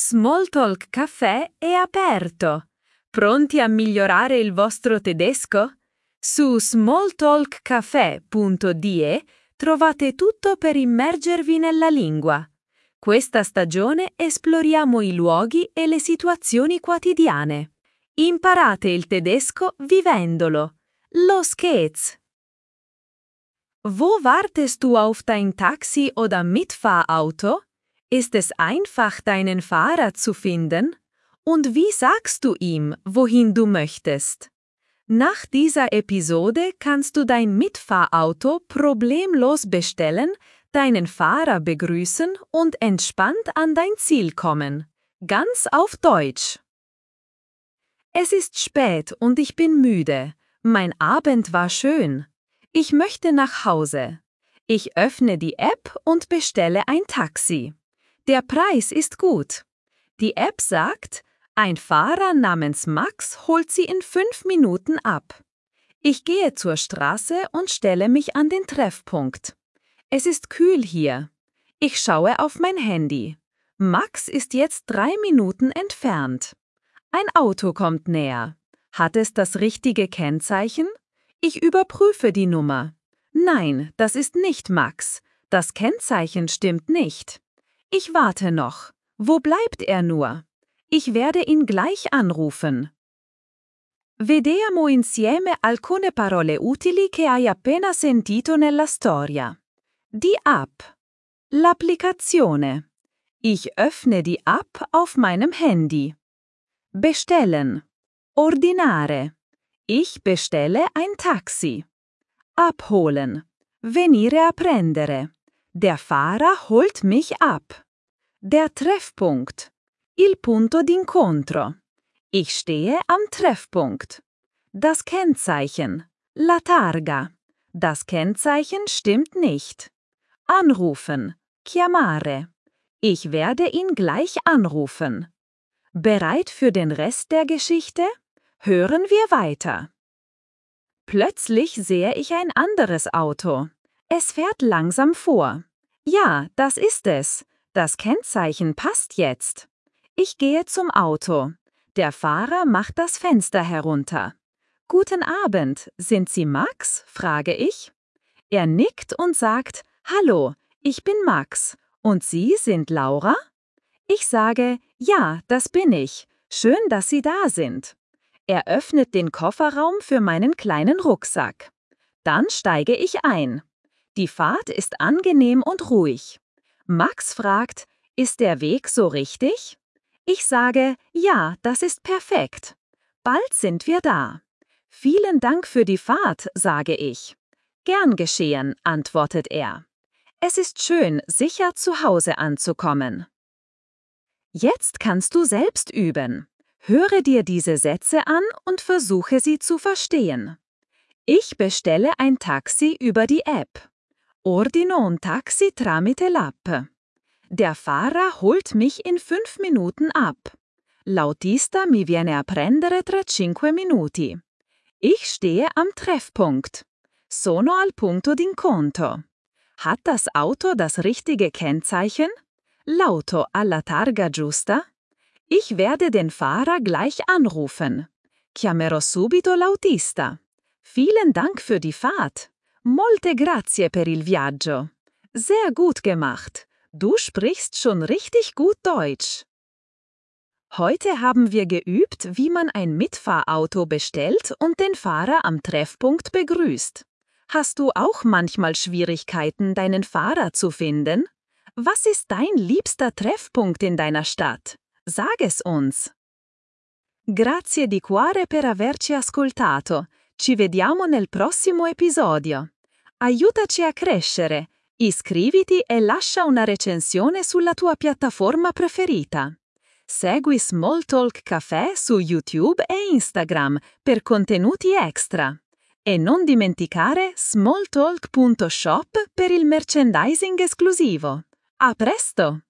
Smalltalk Café è aperto. Pronti a migliorare il vostro tedesco? Su smalltalkcafé.de trovate tutto per immergervi nella lingua. Questa stagione esploriamo i luoghi e le situazioni quotidiane. Imparate il tedesco vivendolo. Los geht's! Wo wartest du auf dein Taxi oder Mitfahrauto? Ist es einfach, deinen Fahrer zu finden? Und wie sagst du ihm, wohin du möchtest? Nach dieser Episode kannst du dein Mitfahrauto problemlos bestellen, deinen Fahrer begrüßen und entspannt an dein Ziel kommen. Ganz auf Deutsch. Es ist spät und ich bin müde. Mein Abend war schön. Ich möchte nach Hause. Ich öffne die App und bestelle ein Taxi. Der Preis ist gut. Die App sagt, ein Fahrer namens Max holt Sie in 5 Minuten ab. Ich gehe zur Straße und stelle mich an den Treffpunkt. Es ist kühl hier. Ich schaue auf mein Handy. Max ist jetzt 3 Minuten entfernt. Ein Auto kommt näher. Hat es das richtige Kennzeichen? Ich überprüfe die Nummer. Nein, das ist nicht Max. Das Kennzeichen stimmt nicht. Ich warte noch. Wo bleibt er nur? Ich werde ihn gleich anrufen. Vediamo insieme alcune parole utili che hai appena sentito nella storia. Die App. L'applicazione. Ich öffne die App auf meinem Handy. Bestellen. Ordinare. Ich bestelle ein Taxi. Abholen. Venire a prendere. Der Fahrer holt mich ab. Der Treffpunkt. Il punto d'incontro. Ich stehe am Treffpunkt. Das Kennzeichen. La targa. Das Kennzeichen stimmt nicht. Anrufen. Chiamare. Ich werde ihn gleich anrufen. Bereit für den Rest der Geschichte? Hören wir weiter. Plötzlich sehe ich ein anderes Auto. Es fährt langsam vor. Ja, das ist es. Das Kennzeichen passt jetzt. Ich gehe zum Auto. Der Fahrer macht das Fenster herunter. Guten Abend, sind Sie Max? Frage ich. Er nickt und sagt, Hallo, ich bin Max. Und Sie sind Laura? Ich sage, ja, das bin ich. Schön, dass Sie da sind. Er öffnet den Kofferraum für meinen kleinen Rucksack. Dann steige ich ein. Die Fahrt ist angenehm und ruhig. Max fragt, ist der Weg so richtig? Ich sage, ja, das ist perfekt. Bald sind wir da. Vielen Dank für die Fahrt, sage ich. Gern geschehen, antwortet er. Es ist schön, sicher zu Hause anzukommen. Jetzt kannst du selbst üben. Höre dir diese Sätze an und versuche sie zu verstehen. Ich bestelle ein Taxi über die App. Ordino un taxi tramite l'app. Der Fahrer holt mich in 5 Minuten ab. L'autista mi viene a prendere tra 5 minuti. Ich stehe am Treffpunkt. Sono al punto d'incontro. Hat das Auto das richtige Kennzeichen? L'auto ha la targa giusta? Ich werde den Fahrer gleich anrufen. Chiamerò subito l'autista. Vielen Dank für die Fahrt. Molte grazie per il viaggio. Sehr gut gemacht. Du sprichst schon richtig gut Deutsch. Heute haben wir geübt, wie man ein Mitfahrauto bestellt und den Fahrer am Treffpunkt begrüßt. Hast du auch manchmal Schwierigkeiten, deinen Fahrer zu finden? Was ist dein liebster Treffpunkt in deiner Stadt? Sag es uns. Grazie di cuore per averci ascoltato. Ci vediamo nel prossimo episodio. Aiutaci a crescere. Iscriviti e lascia una recensione sulla tua piattaforma preferita. Segui Smalltalk Café su YouTube e Instagram per contenuti extra. E non dimenticare smalltalk.shop per il merchandising esclusivo. A presto!